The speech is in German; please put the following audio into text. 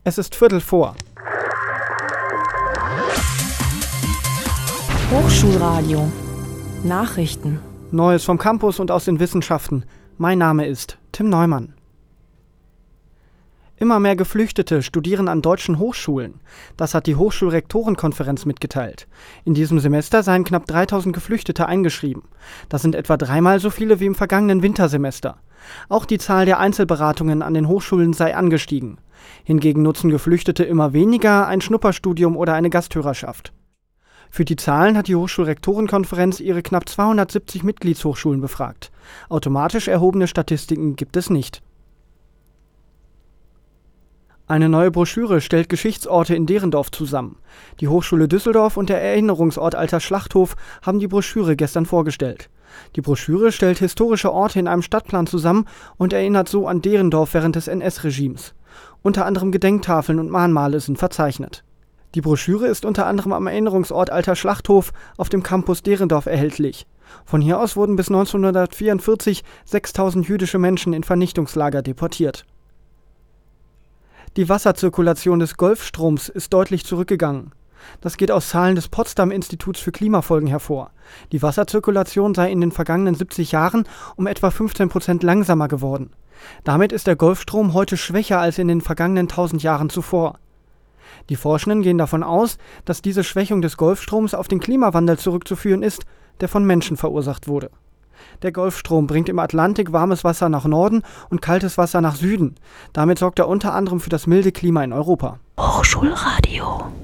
Es ist 15:45. Hochschulradio. Nachrichten. Neues vom Campus und aus den Wissenschaften. Mein Name ist Tim Neumann. Immer mehr Geflüchtete studieren an deutschen Hochschulen. Das hat die Hochschulrektorenkonferenz mitgeteilt. In diesem Semester seien knapp 3000 Geflüchtete eingeschrieben. Das sind etwa dreimal so viele wie im vergangenen Wintersemester. Auch die Zahl der Einzelberatungen an den Hochschulen sei angestiegen. Hingegen nutzen Geflüchtete immer weniger ein Schnupperstudium oder eine Gasthörerschaft. Für die Zahlen hat die Hochschulrektorenkonferenz ihre knapp 270 Mitgliedshochschulen befragt. Automatisch erhobene Statistiken gibt es nicht. Eine neue Broschüre stellt Geschichtsorte in Derendorf zusammen. Die Hochschule Düsseldorf und der Erinnerungsort Alter Schlachthof haben die Broschüre gestern vorgestellt. Die Broschüre stellt historische Orte in einem Stadtplan zusammen und erinnert so an Derendorf während des NS-Regimes. Unter anderem Gedenktafeln und Mahnmale sind verzeichnet. Die Broschüre ist unter anderem am Erinnerungsort Alter Schlachthof auf dem Campus Derendorf erhältlich. Von hier aus wurden bis 1944 6000 jüdische Menschen in Vernichtungslager deportiert. Die Wasserzirkulation des Golfstroms ist deutlich zurückgegangen. Das geht aus Zahlen des Potsdam-Instituts für Klimafolgen hervor. Die Wasserzirkulation sei in den vergangenen 70 Jahren um etwa 15% langsamer geworden. Damit ist der Golfstrom heute schwächer als in den vergangenen 1000 Jahren zuvor. Die Forschenden gehen davon aus, dass diese Schwächung des Golfstroms auf den Klimawandel zurückzuführen ist, der von Menschen verursacht wurde. Der Golfstrom bringt im Atlantik warmes Wasser nach Norden und kaltes Wasser nach Süden. Damit sorgt er unter anderem für das milde Klima in Europa. Hochschulradio.